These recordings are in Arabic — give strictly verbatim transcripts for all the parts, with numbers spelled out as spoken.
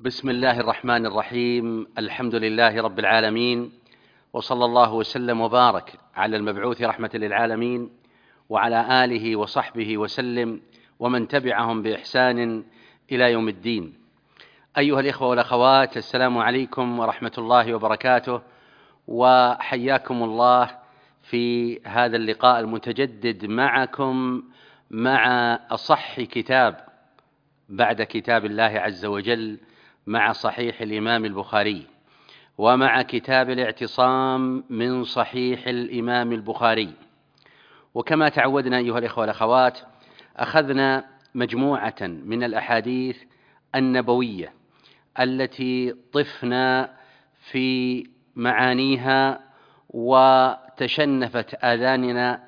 بسم الله الرحمن الرحيم. الحمد لله رب العالمين، وصلى الله وسلم وبارك على المبعوث رحمة للعالمين وعلى آله وصحبه وسلم ومن تبعهم بإحسان إلى يوم الدين. أيها الإخوة والأخوات، السلام عليكم ورحمة الله وبركاته، وحياكم الله في هذا اللقاء المتجدد معكم مع أصح كتاب بعد كتاب الله عز وجل، مع صحيح الإمام البخاري، ومع كتاب الاعتصام من صحيح الإمام البخاري. وكما تعودنا أيها الإخوة والأخوات، أخذنا مجموعة من الأحاديث النبوية التي طفنا في معانيها وتشنفت آذاننا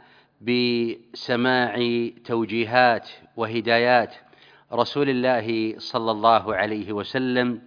بسماع توجيهات وهدايات رسول الله صلى الله عليه وسلم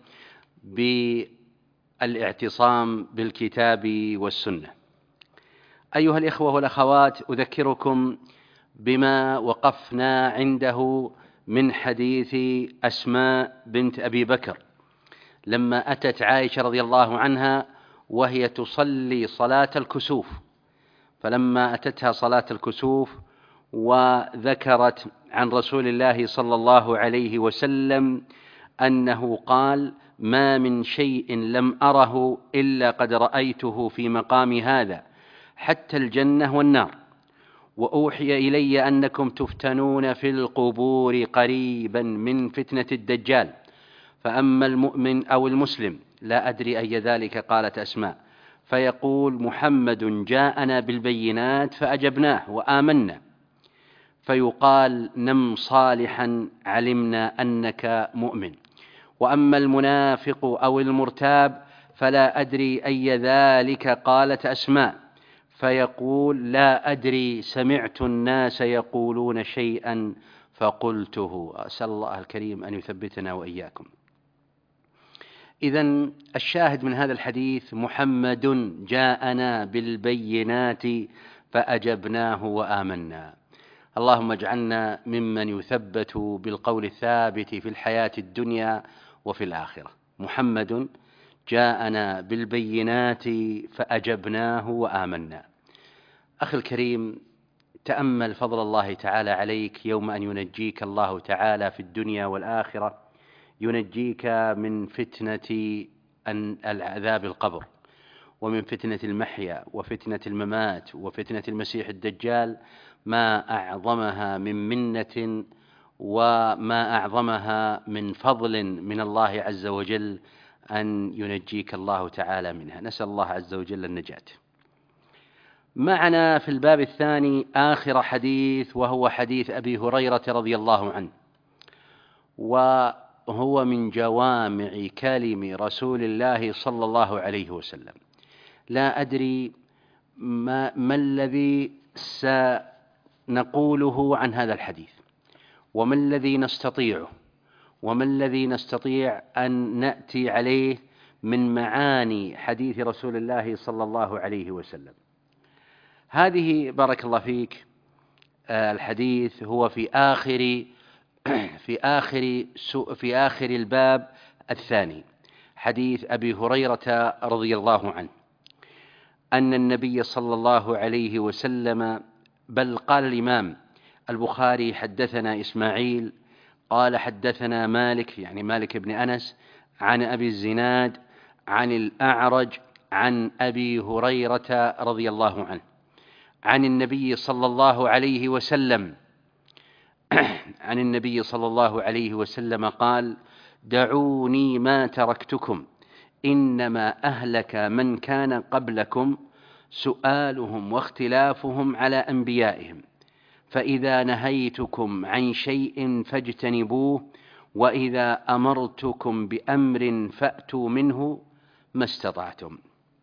بالاعتصام بالكتاب والسنة. أيها الإخوة والأخوات، أذكركم بما وقفنا عنده من حديث أسماء بنت أبي بكر لما أتت عائشة رضي الله عنها وهي تصلي صلاة الكسوف، فلما أتتها صلاة الكسوف وذكرت عن رسول الله صلى الله عليه وسلم أنه قال: ما من شيء لم أره إلا قد رأيته في مقام هذا حتى الجنة والنار، وأوحي إلي أنكم تفتنون في القبور قريبا من فتنة الدجال، فأما المؤمن أو المسلم لا أدري أي ذلك، قالت أسماء، فيقول: محمد جاءنا بالبينات فأجبناه وآمنا، فيقال: نم صالحا علمنا أنك مؤمن. وأما المنافق أو المرتاب فلا أدري أي ذلك، قالت أسماء، فيقول: لا أدري، سمعت الناس يقولون شيئا فقلته. أسأل الله الكريم أن يثبتنا وإياكم. إذن الشاهد من هذا الحديث: محمد جاءنا بالبينات فأجبناه وآمنا. اللهم اجعلنا ممن يثبت بالقول الثابت في الحياة الدنيا وفي الآخرة. محمد جاءنا بالبينات فأجبناه وآمنا. أخي الكريم، تأمل فضل الله تعالى عليك يوم أن ينجيك الله تعالى في الدنيا والآخرة، ينجيك من فتنة العذاب القبر، ومن فتنة المحيا، وفتنة الممات، وفتنة المسيح الدجال، ما أعظمها من منة وما أعظمها من فضل من الله عز وجل أن ينجيك الله تعالى منها. نسأل الله عز وجل النجاة. معنا في الباب الثاني آخر حديث، وهو حديث أبي هريرة رضي الله عنه، وهو من جوامع كلم رسول الله صلى الله عليه وسلم. لا أدري ما, ما الذي سنقوله عن هذا الحديث، وما الذي نستطيعه، وما الذي نستطيع أن نأتي عليه من معاني حديث رسول الله صلى الله عليه وسلم. هذه بارك الله فيك الحديث هو في آخر في آخر في آخر الباب الثاني، حديث أبي هريرة رضي الله عنه أن النبي صلى الله عليه وسلم، بل قال الإمام البخاري: حدثنا إسماعيل قال حدثنا مالك، يعني مالك بن أنس، عن أبي الزناد عن الأعرج عن أبي هريرة رضي الله عنه عن النبي صلى الله عليه وسلم عن النبي صلى الله عليه وسلم قال: دعوني ما تركتكم، إنما أهلك من كان قبلكم سؤالهم واختلافهم على أنبيائهم، فإذا نهيتكم عن شيء فاجتنبوه، وإذا أمرتكم بأمر فأتوا منه ما استطعتم.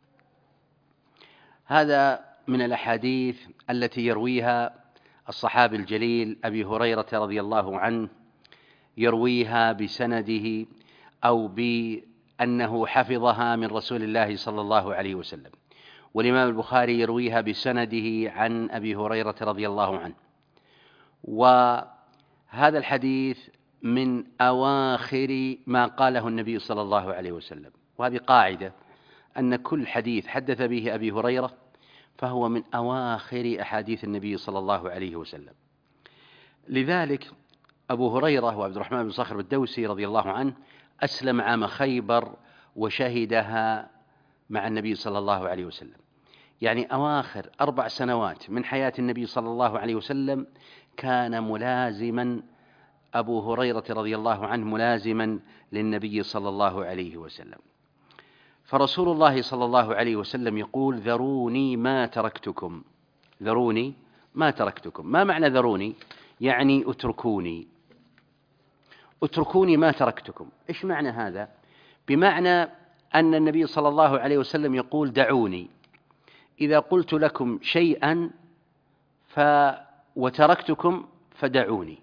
هذا من الأحاديث التي يرويها الصحابي الجليل أبي هريرة رضي الله عنه، يرويها بسنده أو بأنه حفظها من رسول الله صلى الله عليه وسلم، والإمام البخاري يرويها بسنده عن أبي هريرة رضي الله عنه. وهذا الحديث من أواخر ما قاله النبي صلى الله عليه وسلم. وهذه قاعدة، أن كل حديث حدث به أبي هريرة فهو من أواخر أحاديث النبي صلى الله عليه وسلم. لذلك أبو هريرة وعبد الرحمن بن صخر الدوسي رضي الله عنه أسلم عام خيبر وشهدها مع النبي صلى الله عليه وسلم، يعني أواخر أربع سنوات من حياة النبي صلى الله عليه وسلم كان ملازما أبو هريرة رضي الله عنه ملازما للنبي صلى الله عليه وسلم. فرسول الله صلى الله عليه وسلم يقول: ذروني ما تركتكم، ذروني ما تركتكم. ما معنى ذروني؟ يعني اتركوني، اتركوني ما تركتكم. إيش معنى هذا؟ بمعنى أن النبي صلى الله عليه وسلم يقول: دعوني، إذا قلت لكم شيئا ف وتركتكم فدعوني.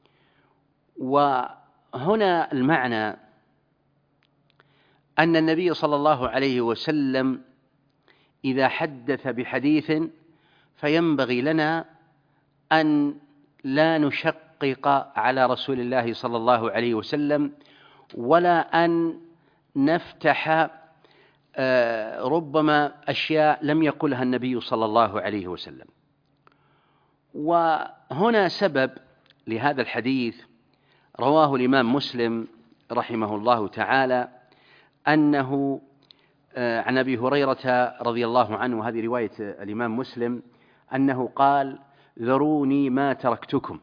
وهنا المعنى أن النبي صلى الله عليه وسلم إذا حدث بحديث فينبغي لنا أن لا نشقق على رسول الله صلى الله عليه وسلم، ولا أن نفتح ربما أشياء لم يقلها النبي صلى الله عليه وسلم. وهنا سبب لهذا الحديث رواه الإمام مسلم رحمه الله تعالى، أنه عن أبي هريرة رضي الله عنه، وهذه رواية الإمام مسلم، أنه قال: ذروني ما تركتكم.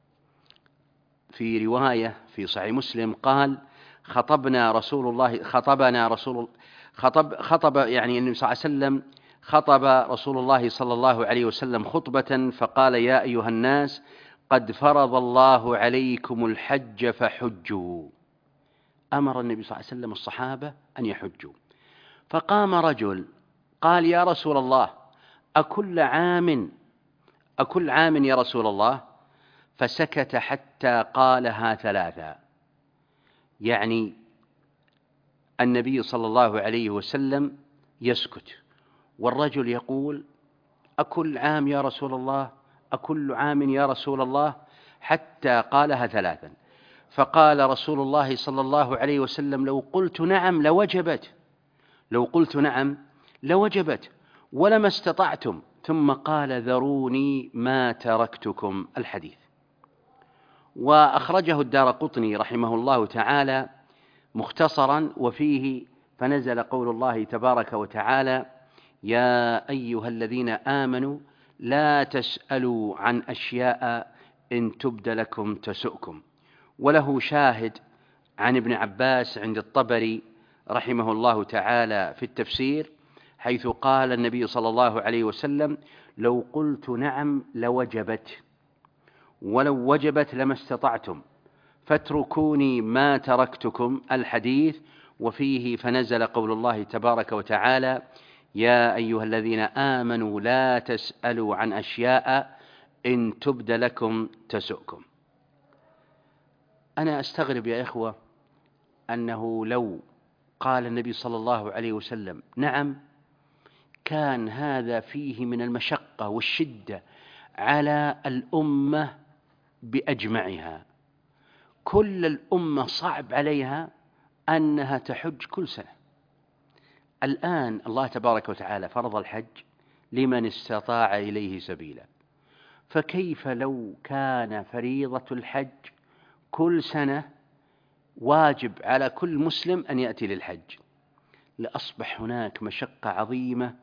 في رواية في صحيح مسلم قال: خطبنا رسول الله خطبنا رسول خطب خطب يعني النبي صلى الله عليه وسلم خطب رسول الله صلى الله عليه وسلم خطبة فقال: يا أيها الناس قد فرض الله عليكم الحج فحجوا. أمر النبي صلى الله عليه وسلم الصحابة أن يحجوا. فقام رجل قال: يا رسول الله، أكل عام أكل عام يا رسول الله؟ فسكت حتى قالها ثلاثا، يعني النبي صلى الله عليه وسلم يسكت والرجل يقول: أكل عام يا رسول الله؟ أكل عام يا رسول الله؟ حتى قالها ثلاثا. فقال رسول الله صلى الله عليه وسلم: لو قلت نعم لوجبت، لو قلت نعم لوجبت ولما استطعتم. ثم قال: ذروني ما تركتكم. الحديث. وأخرجه الدارقطني رحمه الله تعالى مختصرا، وفيه: فنزل قول الله تبارك وتعالى: يا أيها الذين آمنوا لا تسألوا عن أشياء إن تبد لكم تسؤكم. وله شاهد عن ابن عباس عند الطبري رحمه الله تعالى في التفسير، حيث قال النبي صلى الله عليه وسلم: لو قلت نعم لوجبت، ولو وجبت لما استطعتم، فاتركوني ما تركتكم. الحديث. وفيه: فنزل قول الله تبارك وتعالى: يا أيها الذين آمنوا لا تسألوا عن أشياء إن تبد لكم تسؤكم. أنا أستغرب يا إخوة أنه لو قال النبي صلى الله عليه وسلم نعم، كان هذا فيه من المشقة والشدة على الأمة بأجمعها. كل الأمة صعب عليها أنها تحج كل سنة. الآن الله تبارك وتعالى فرض الحج لمن استطاع إليه سبيلا، فكيف لو كان فريضة الحج كل سنة واجب على كل مسلم أن يأتي للحج؟ لأصبح هناك مشقة عظيمة،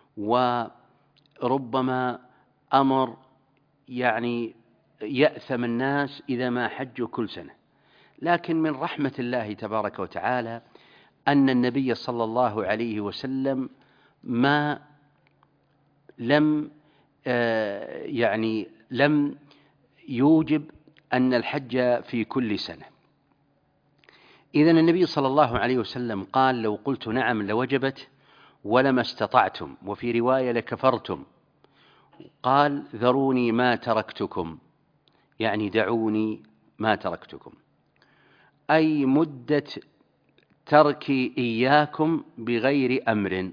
وربما أمر يعني يأثم الناس إذا ما حجوا كل سنة. لكن من رحمة الله تبارك وتعالى أن النبي صلى الله عليه وسلم ما لم يعني لم يوجب أن الحج في كل سنة. إذن النبي صلى الله عليه وسلم قال: لو قلت نعم لوجبت ولما استطعتم، وفي رواية لكفرتم. قال: ذروني ما تركتكم، يعني دعوني ما تركتكم، أي مدة تركي إياكم بغير أمر،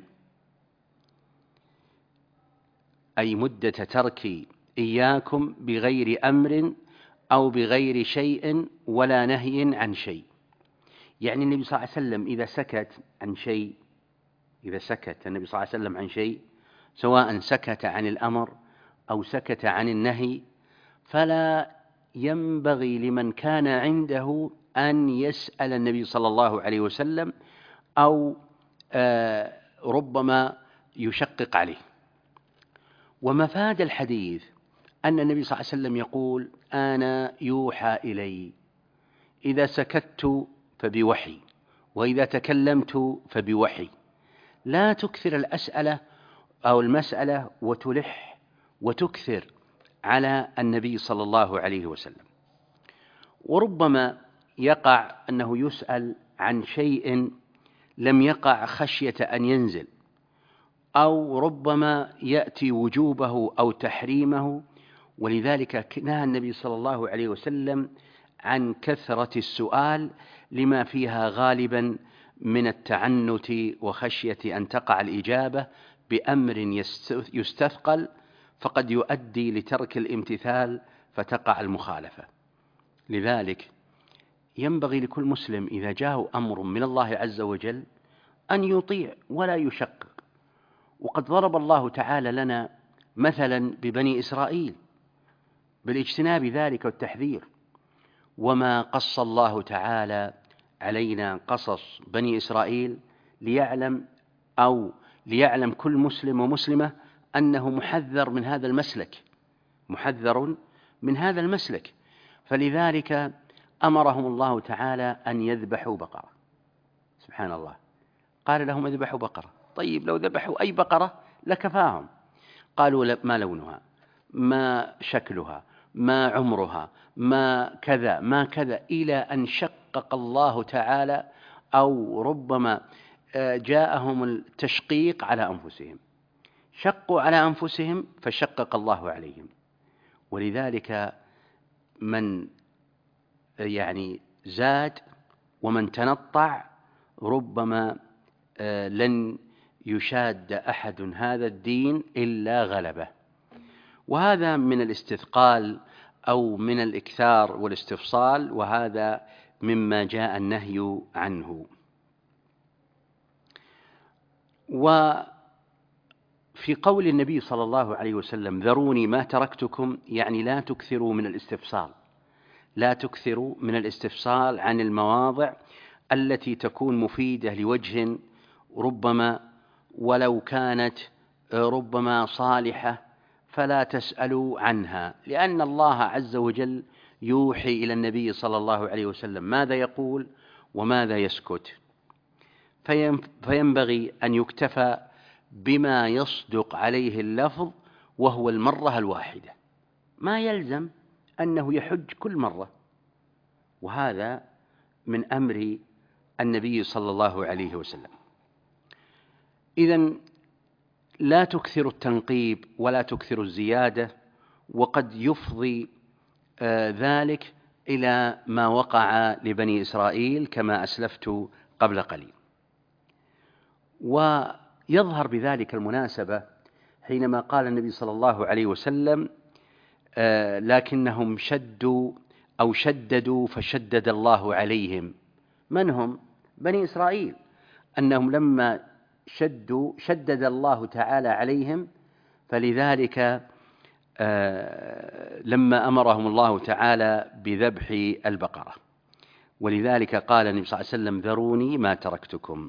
أي مدة تركي إياكم بغير أمر أو بغير شيء ولا نهي عن شيء. يعني النبي صلى الله عليه وسلم إذا سكت عن شيء إذا سكت النبي صلى الله عليه وسلم عن شيء، سواء سكت عن الأمر أو سكت عن النهي، فلا ينبغي لمن كان عنده أن يسأل النبي صلى الله عليه وسلم أو آه ربما يشقق عليه. ومفاد الحديث أن النبي صلى الله عليه وسلم يقول: أنا يوحى إلي، إذا سكت فبوحي، وإذا تكلمت فبوحي. لا تكثر الأسئلة أو المسألة وتلح وتكثر على النبي صلى الله عليه وسلم. وربما يقع أنه يسأل عن شيء لم يقع خشية أن ينزل، أو ربما يأتي وجوبه أو تحريمه، ولذلك نهى النبي صلى الله عليه وسلم عن كثرة السؤال لما فيها غالبا من التعنت وخشية أن تقع الإجابة بأمر يستثقل، فقد يؤدي لترك الامتثال فتقع المخالفة. لذلك ينبغي لكل مسلم إذا جاءه أمر من الله عز وجل أن يطيع ولا يشقق. وقد ضرب الله تعالى لنا مثلا ببني إسرائيل بالاجتناب ذلك والتحذير. وما قص الله تعالى علينا قصص بني إسرائيل ليعلم أو ليعلم كل مسلم ومسلمة أنه محذر من هذا المسلك محذر من هذا المسلك فلذلك أمرهم الله تعالى أن يذبحوا بقرة. سبحان الله، قال لهم اذبحوا بقرة. طيب لو ذبحوا أي بقرة لكفاهم. قالوا ما لونها، ما شكلها، ما عمرها، ما كذا ما كذا، إلى أن شقق الله تعالى أو ربما جاءهم التشقيق على أنفسهم، شقوا على أنفسهم فشقق الله عليهم. ولذلك من يعني زاد ومن تنطع ربما لن يشاد أحد هذا الدين إلا غلبه. وهذا من الاستثقال أو من الإكثار والاستفصال، وهذا مما جاء النهي عنه. وفي قول النبي صلى الله عليه وسلم: ذروني ما تركتكم، يعني لا تكثروا من الاستفصال لا تكثروا من الاستفصال عن المواضع التي تكون مفيدة لوجه ربما ولو كانت ربما صالحة، فلا تسألوا عنها، لأن الله عز وجل يوحي إلى النبي صلى الله عليه وسلم ماذا يقول وماذا يسكت. فينبغي أن يكتفى بما يصدق عليه اللفظ، وهو المرة الواحدة، ما يلزم أنه يحج كل مرة. وهذا من أمر النبي صلى الله عليه وسلم. إذن لا تكثر التنقيب ولا تكثر الزيادة، وقد يفضي آه ذلك إلى ما وقع لبني إسرائيل كما أسلفت قبل قليل. ويظهر بذلك المناسبة حينما قال النبي صلى الله عليه وسلم: آه لكنهم شدوا أو شددوا فشدد الله عليهم. من هم؟ بني إسرائيل، أنهم لما شدوا شدد الله تعالى عليهم، فلذلك آه لما أمرهم الله تعالى بذبح البقرة. ولذلك قال النبي صلى الله عليه وسلم: ذروني ما تركتكم.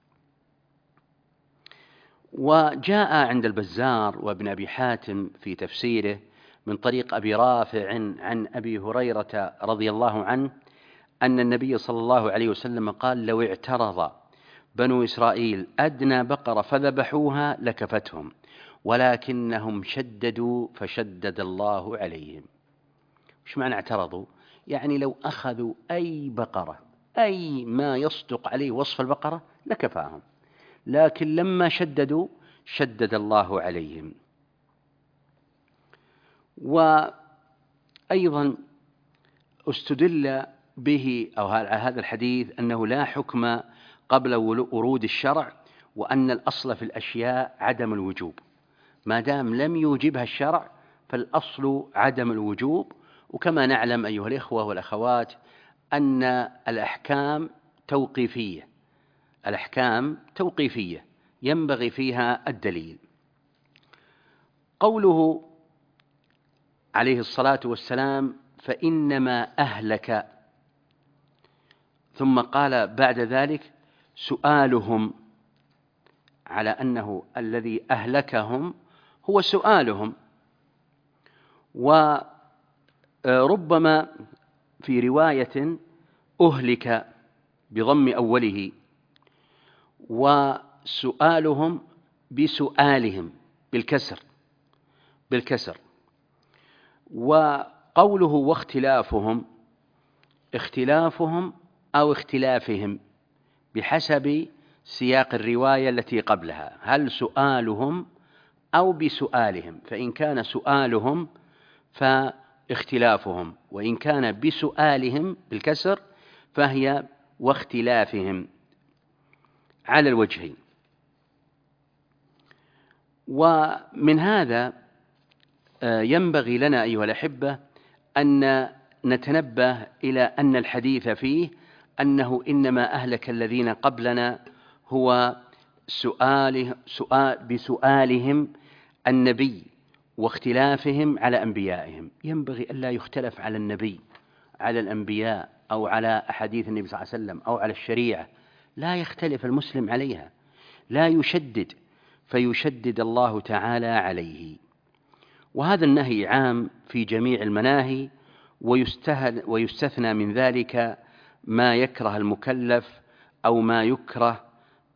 وجاء عند البزار وابن أبي حاتم في تفسيره من طريق أبي رافع عن أبي هريرة رضي الله عنه أن النبي صلى الله عليه وسلم قال: لو اعترض بنو إسرائيل أدنى بقرة فذبحوها لكفتهم، ولكنهم شددوا فشدد الله عليهم. وش معنى اعترضوا؟ يعني لو أخذوا أي بقرة أي ما يصدق عليه وصف البقرة لكفاهم، لكن لما شددوا شدد الله عليهم. وأيضا استدل به أو هذا الحديث أنه لا حكم قبل ورود الشرع، وأن الأصل في الأشياء عدم الوجوب، ما دام لم يوجبها الشرع فالأصل عدم الوجوب. وكما نعلم أيها الإخوة والأخوات أن الأحكام توقيفية، الأحكام توقيفية ينبغي فيها الدليل. قوله عليه الصلاة والسلام فإنما أهلك، ثم قال بعد ذلك سؤالهم، على أنه الذي أهلكهم هو سؤالهم. وربما في رواية أهلك بضم أوله، وسؤالهم بسؤالهم بالكسر بالكسر وقوله واختلافهم، اختلافهم أو اختلافهم بحسب سياق الرواية التي قبلها، هل سؤالهم أو بسؤالهم؟ فإن كان سؤالهم فاختلافهم، وإن كان بسؤالهم بالكسر فهي واختلافهم على الوجهين. ومن هذا ينبغي لنا أيها الأحبة أن نتنبه إلى أن الحديث فيه أنه إنما أهلك الذين قبلنا هو سؤاله سؤال بسؤالهم النبي واختلافهم على أنبيائهم. ينبغي ألا يختلف على النبي، على الأنبياء، أو على أحاديث النبي صلى الله عليه وسلم، أو على الشريعة، لا يختلف المسلم عليها، لا يشدد فيشدد الله تعالى عليه. وهذا النهي عام في جميع المناهي، ويستثنى من ذلك ما يكره المكلف أو ما يكره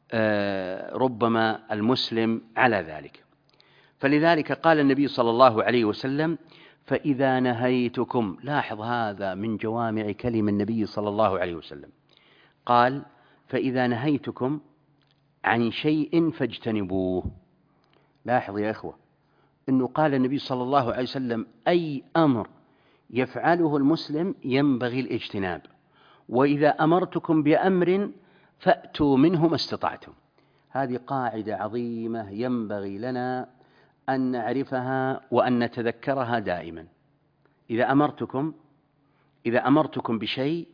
ربما المسلم على ذلك. فلذلك قال النبي صلى الله عليه وسلم فإذا نهيتكم، لاحظ هذا من جوامع كلم النبي صلى الله عليه وسلم، قال فإذا نهيتكم عن شيء فاجتنبوه. لاحظ يا إخوة أنه قال النبي صلى الله عليه وسلم أي أمر يفعله المسلم ينبغي الاجتناب، وإذا أمرتكم بأمر فأتوا منه ما استطعتم. هذه قاعدة عظيمة ينبغي لنا أن نعرفها وأن نتذكرها دائما. إذا أمرتكم إذا أمرتكم بشيء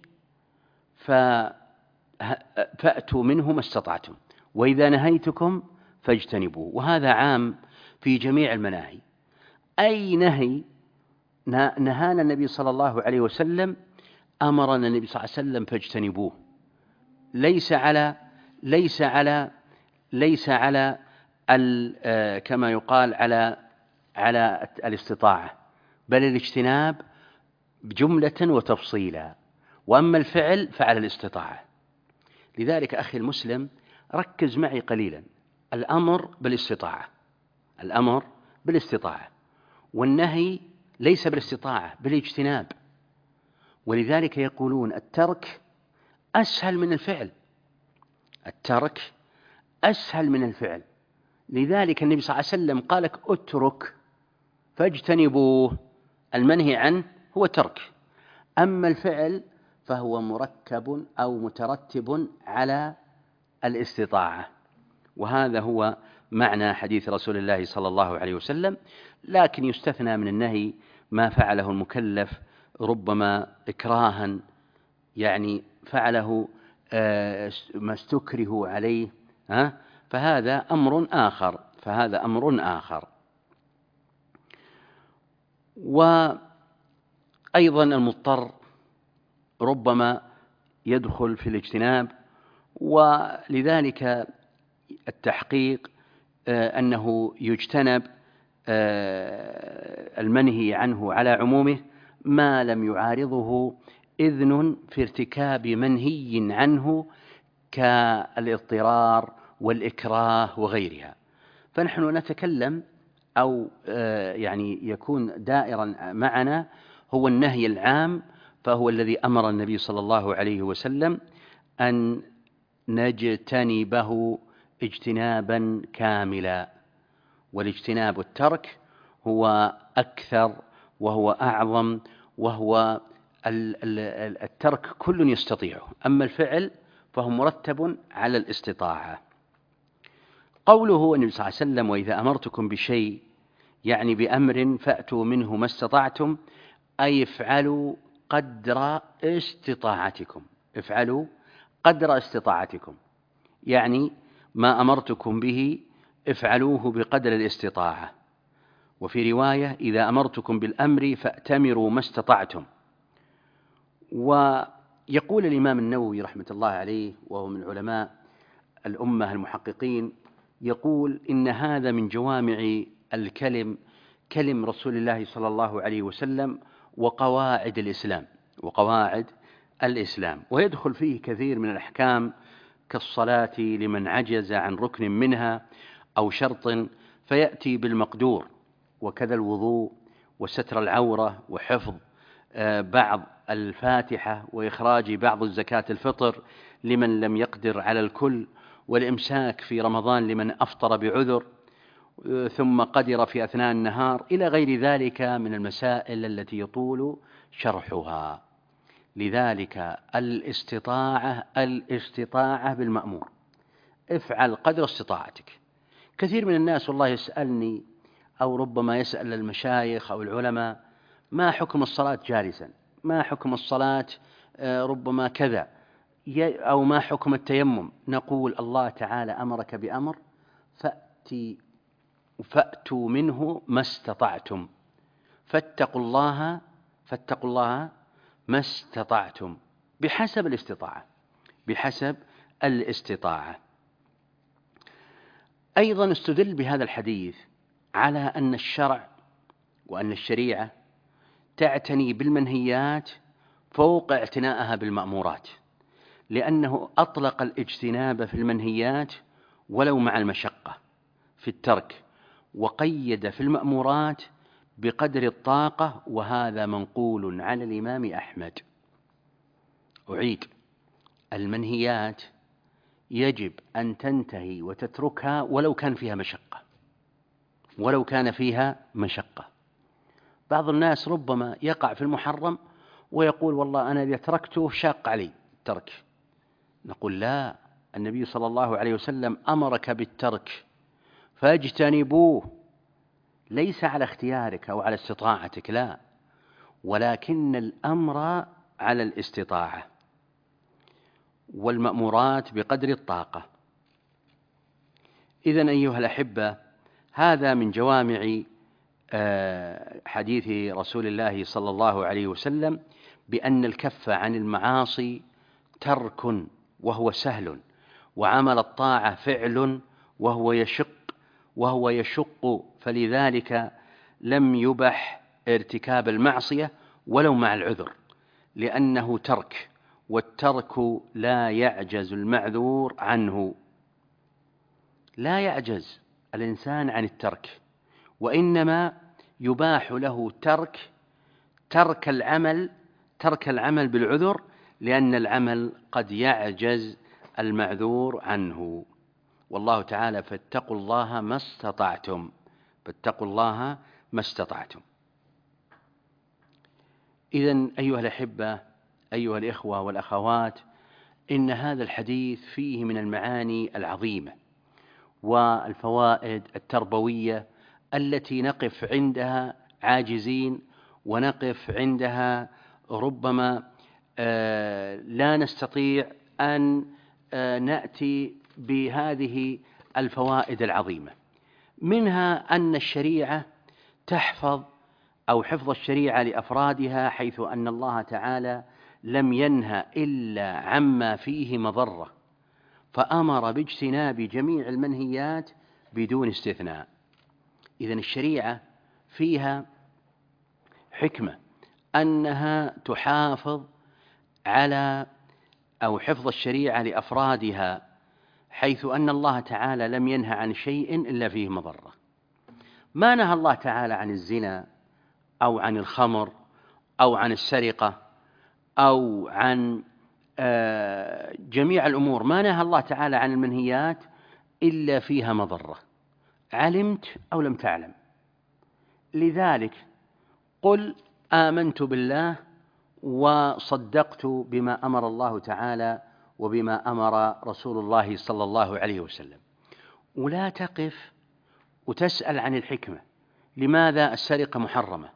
فأتوا منه ما استطعتم، وإذا نهيتكم فاجتنبوه. وهذا عام في جميع المناهي. أي نهي نهانا النبي صلى الله عليه وسلم أمرنا النبي صلى الله عليه وسلم فاجتنبوه، ليس على ليس على ليس على كما يقال على على الاستطاعة، بل الاجتناب جملة وتفصيلا، وأما الفعل فعلى الاستطاعة. لذلك أخي المسلم ركز معي قليلا، الأمر بالاستطاعة، الأمر بالاستطاعة، والنهي ليس بالاستطاعة بالاجتناب. ولذلك يقولون الترك أسهل من الفعل، الترك أسهل من الفعل. لذلك النبي صلى الله عليه وسلم قال لك اترك فاجتنبوه، المنهي عنه هو ترك، أما الفعل فهو مركب أو مترتب على الاستطاعة. وهذا هو معنى حديث رسول الله صلى الله عليه وسلم. لكن يستثنى من النهي ما فعله المكلف ربما إكراها، يعني فعله ما استكره عليه، فهذا أمر آخر فهذا أمر آخر. وأيضا المضطر ربما يدخل في الاجتناب، ولذلك التحقيق أنه يجتنب المنهي عنه على عمومه ما لم يعارضه إذن في ارتكاب منهي عنه كالاضطرار والإكراه وغيرها. فنحن نتكلم أو يعني يكون دائرا معنا هو النهي العام، فهو الذي أمر النبي صلى الله عليه وسلم أن نجتنبه اجتنابا كاملا. والاجتناب الترك هو أكثر وهو أعظم، وهو الترك كل يستطيعه، أما الفعل فهو مرتب على الاستطاعة. قوله النبي صلى الله عليه وسلم وإذا أمرتكم بشيء يعني بأمر فأتوا منه ما استطعتم، أي افعلوا قدر استطاعتكم، افعلوا قدر استطاعتكم، يعني ما أمرتكم به افعلوه بقدر الاستطاعة. وفي رواية: إذا أمرتكم بالأمر فأتمروا ما استطعتم. ويقول الإمام النووي رحمة الله عليه، وهو من علماء الأمة المحققين، يقول: إن هذا من جوامع الكلم، كلم رسول الله صلى الله عليه وسلم، وقواعد الإسلام وقواعد الإسلام ويدخل فيه كثير من الأحكام كالصلاة لمن عجز عن ركن منها أو شرط فيأتي بالمقدور، وكذا الوضوء وستر العورة وحفظ بعض الفاتحة وإخراج بعض الزكاة الفطر لمن لم يقدر على الكل، والإمساك في رمضان لمن أفطر بعذر ثم قدر في أثناء النهار، إلى غير ذلك من المسائل التي يطول شرحها. لذلك الاستطاعة الاستطاعة بالمأمور، افعل قدر استطاعتك. كثير من الناس والله يسألني، أو ربما يسأل المشايخ أو العلماء: ما حكم الصلاة جالسا؟ ما حكم الصلاة ربما كذا؟ أو ما حكم التيمم؟ نقول: الله تعالى أمرك بأمر فأتي فأتوا منه ما استطعتم، فاتقوا الله فاتقوا الله ما استطعتم، بحسب الاستطاعة بحسب الاستطاعة. أيضا استدل بهذا الحديث على أن الشرع وأن الشريعة تعتني بالمنهيات فوق اعتنائها بالمأمورات، لأنه أطلق الاجتناب في المنهيات ولو مع المشقة في الترك، وقيد في المأمورات بقدر الطاقة، وهذا منقول عن الإمام أحمد. أعيد: المنهيات يجب أن تنتهي وتتركها ولو كان فيها مشقة ولو كان فيها مشقة. بعض الناس ربما يقع في المحرم ويقول: والله أنا إذا تركته شاق علي الترك. نقول: لا، النبي صلى الله عليه وسلم أمرك بالترك فاجتنبوه، ليس على اختيارك أو على استطاعتك، لا، ولكن الأمر على الاستطاعة، والمأمورات بقدر الطاقة. إذن أيها الأحبة، هذا من جوامع حديث رسول الله صلى الله عليه وسلم بأن الكف عن المعاصي ترك وهو سهل، وعمل الطاعة فعل وهو يشق وهو يشق فلذلك لم يبح ارتكاب المعصية ولو مع العذر، لأنه ترك، والترك لا يعجز المعذور عنه، لا يعجز الإنسان عن الترك، وإنما يباح له ترك ترك العمل ترك العمل بالعذر، لأن العمل قد يعجز المعذور عنه. والله تعالى: فاتقوا الله ما استطعتم فاتقوا الله ما استطعتم. إذن أيها الأحبة، أيها الإخوة والأخوات، إن هذا الحديث فيه من المعاني العظيمة والفوائد التربوية التي نقف عندها عاجزين، ونقف عندها ربما لا نستطيع أن نأتي بهذه الفوائد العظيمة. منها أن الشريعة تحفظ أو حفظ الشريعة لأفرادها، حيث أن الله تعالى لم ينهى إلا عما فيه مضرة، فأمر باجتناب جميع المنهيات بدون استثناء. إذن الشريعة فيها حكمة أنها تحافظ على أو حفظ الشريعة لأفرادها، حيث أن الله تعالى لم ينهى عن شيء إلا فيه مضرة. ما نهى الله تعالى عن الزنا أو عن الخمر أو عن السرقة أو عن جميع الأمور، ما نهى الله تعالى عن المنهيات إلا فيها مضرة، علمت أو لم تعلم. لذلك قل آمنت بالله وصدقت بما أمر الله تعالى وبما أمر رسول الله صلى الله عليه وسلم، ولا تقف وتسأل عن الحكمة، لماذا السرقة محرمة؟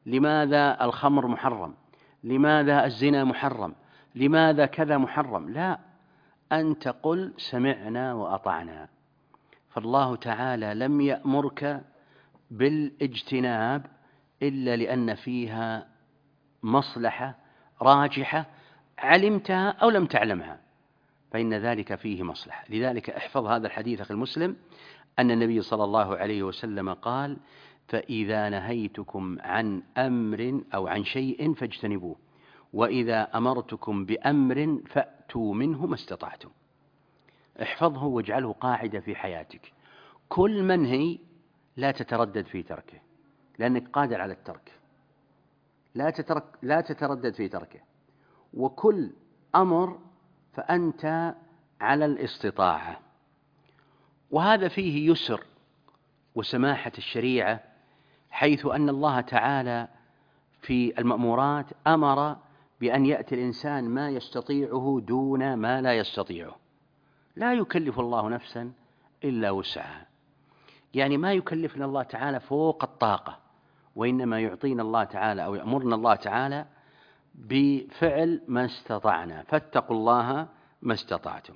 لماذا الخمر محرم، لماذا الزنا محرم، لماذا كذا محرم. لا، أنت قل سمعنا وأطعنا. فالله تعالى لم يأمرك بالاجتناب إلا لأن فيها مصلحة راجحة علمتها أو لم تعلمها، فإن ذلك فيه مصلحة. لذلك احفظ هذا الحديث أخي المسلم، أن النبي صلى الله عليه وسلم قال: فإذا نهيتكم عن أمر أو عن شيء فاجتنبوه، وإذا أمرتكم بأمر فأتوا منه ما استطعتم. احفظه واجعله قاعدة في حياتك. كل منهي لا تتردد في تركه، لأنك قادر على الترك، لا تترك لا تتردد في تركه. وكل أمر فأنت على الاستطاعة، وهذا فيه يسر وسماحة الشريعة، حيث أن الله تعالى في المأمورات أمر بأن يأتي الإنسان ما يستطيعه دون ما لا يستطيعه. لا يكلف الله نفسا إلا وسعها، يعني ما يكلفنا الله تعالى فوق الطاقة، وإنما يعطينا الله تعالى أو يأمرنا الله تعالى بفعل ما استطعنا، فاتقوا الله ما استطعتم.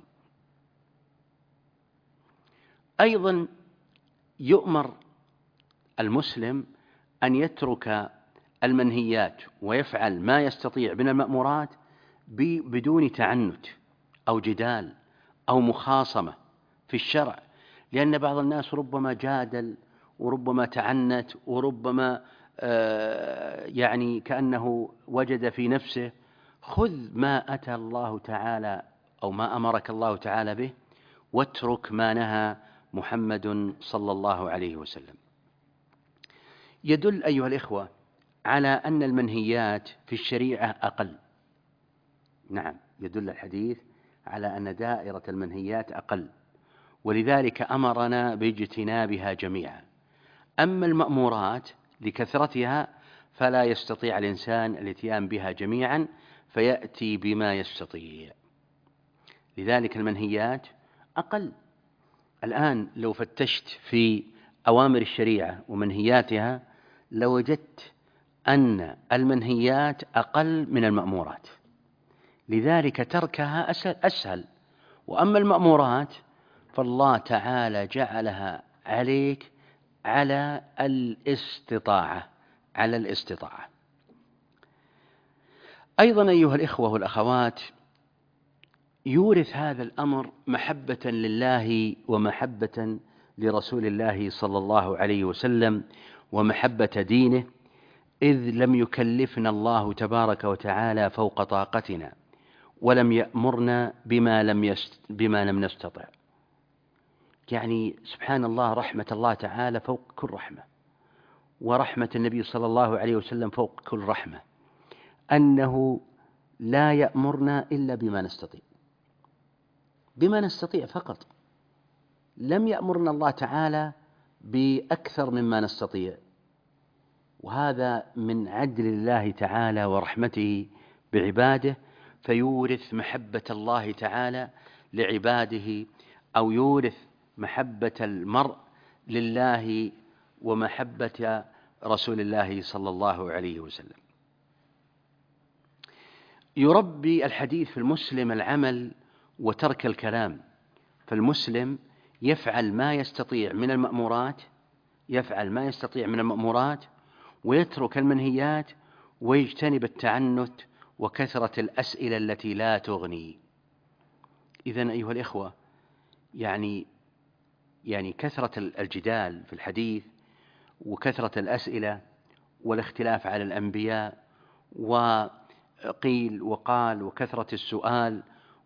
أيضا يؤمر المسلم أن يترك المنهيات ويفعل ما يستطيع من المأمورات بدون تعنت أو جدال أو مخاصمة في الشرع، لأن بعض الناس ربما جادل وربما تعنت وربما يعني كأنه وجد في نفسه. خذ ما أتى الله تعالى أو ما أمرك الله تعالى به، واترك ما نهى محمد صلى الله عليه وسلم. يدل أيها الإخوة على أن المنهيات في الشريعة أقل. نعم، يدل الحديث على أن دائرة المنهيات أقل، ولذلك أمرنا باجتنابها جميعا. أما المأمورات لكثرتها فلا يستطيع الإنسان الاتيان بها جميعا، فيأتي بما يستطيع. لذلك المنهيات أقل. الآن لو فتشت في أوامر الشريعة ومنهياتها لوجدت أن المنهيات أقل من المأمورات، لذلك تركها أسهل. وأما المأمورات فالله تعالى جعلها عليك على الاستطاعة على الاستطاعة. أيضا أيها الإخوة والأخوات، يورث هذا الأمر محبة لله ومحبة لرسول الله صلى الله عليه وسلم ومحبة دينه، إذ لم يكلفنا الله تبارك وتعالى فوق طاقتنا، ولم يأمرنا بما لم يست... بما لم نستطع. يعني سبحان الله، رحمة الله تعالى فوق كل رحمة، ورحمة النبي صلى الله عليه وسلم فوق كل رحمة، أنه لا يأمرنا إلا بما نستطيع، بما نستطيع فقط. لم يأمرنا الله تعالى بأكثر مما نستطيع، وهذا من عدل الله تعالى ورحمته بعباده، فيورث محبة الله تعالى لعباده، أو يورث محبة المرء لله ومحبة رسول الله صلى الله عليه وسلم. يربي الحديث في المسلم العمل وترك الكلام، فالمسلم يفعل ما يستطيع من المأمورات يفعل ما يستطيع من المأمورات ويترك المنهيات، ويجتنب التعنت وكثرة الأسئلة التي لا تغني. إذن أيها الإخوة، يعني يعني كثرة الجدال في الحديث وكثرة الأسئلة والاختلاف على الأنبياء وقيل وقال وكثرة السؤال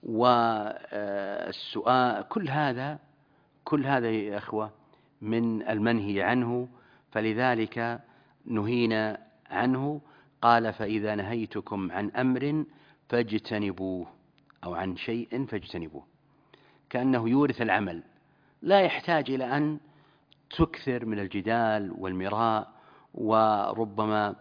والسؤال، كل هذا كل هذا يا إخوة من المنهي عنه، فلذلك نهينا عنه. قال: فإذا نهيتكم عن أمر فاجتنبوه، أو عن شيء فاجتنبوه، كأنه يورث العمل، لا يحتاج إلى أن تكثر من الجدال والمراء، وربما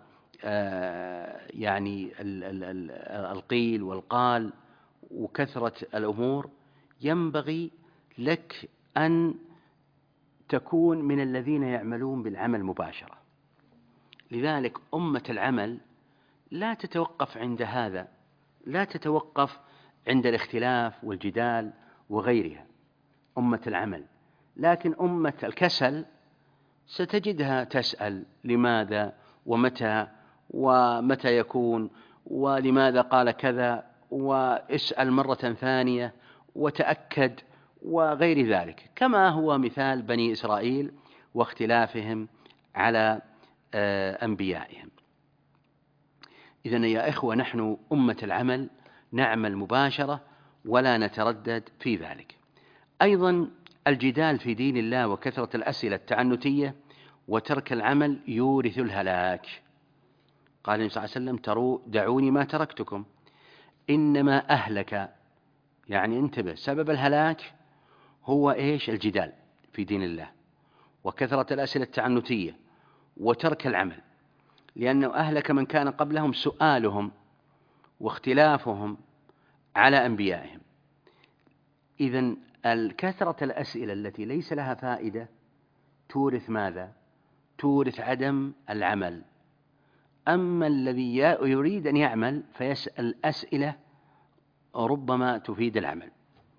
يعني القيل والقال وكثرة الأمور. ينبغي لك أن تكون من الذين يعملون بالعمل مباشرة، لذلك أمة العمل لا تتوقف عند هذا، لا تتوقف عند الاختلاف والجدال وغيرها أمة العمل، لكن أمة الكسل ستجدها تسأل لماذا ومتى ومتى يكون ولماذا قال كذا، واسأل مرة ثانية وتأكد وغير ذلك، كما هو مثال بني إسرائيل واختلافهم على أنبيائهم. إذن يا إخوة، نحن أمة العمل نعمل مباشرة ولا نتردد في ذلك. أيضا الجدال في دين الله وكثرة الأسئلة التعنتية وترك العمل يورث الهلاك. قال النبي صلى الله عليه وسلم: تروا دعوني ما تركتكم إنما أهلك، يعني انتبه، سبب الهلاك هو إيش؟ الجدال في دين الله وكثرة الأسئلة التعنتية وترك العمل، لأنه أهلك من كان قبلهم سؤالهم واختلافهم على أنبيائهم. إذن الكثرة الأسئلة التي ليس لها فائدة تورث ماذا؟ تورث عدم العمل. أما الذي يريد أن يعمل فيسأل أسئلة ربما تفيد العمل.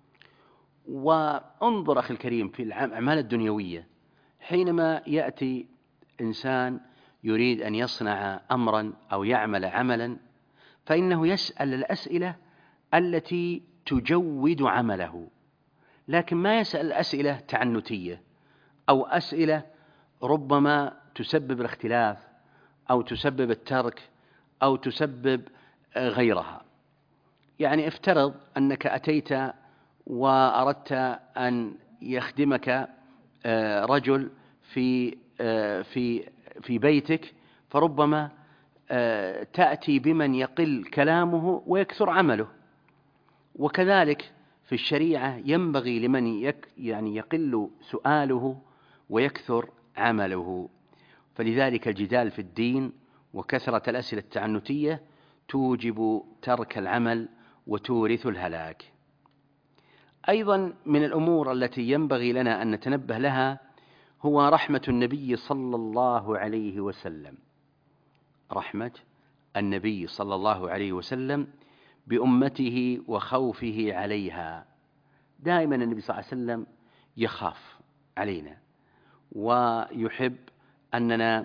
وانظر أخي الكريم في الأعمال الدنيوية، حينما يأتي إنسان يريد أن يصنع أمرا أو يعمل عملا فإنه يسأل الأسئلة التي تجود عمله، لكن ما يسأل أسئلة تعنتية أو أسئلة ربما تسبب الاختلاف أو تسبب الترك أو تسبب غيرها. يعني افترض أنك أتيت وأردت أن يخدمك رجل في في في بيتك، فربما تأتي بمن يقل كلامه ويكثر عمله. وكذلك في الشريعة ينبغي لمن يك يعني يقل سؤاله ويكثر عمله. فلذلك الجدال في الدين وكثرة الأسئلة التعنتية توجب ترك العمل وتورث الهلاك. أيضا من الأمور التي ينبغي لنا أن نتنبه لها هو رحمة النبي صلى الله عليه وسلم، رحمة النبي صلى الله عليه وسلم بأمته وخوفه عليها. دائما النبي صلى الله عليه وسلم يخاف علينا ويحب أننا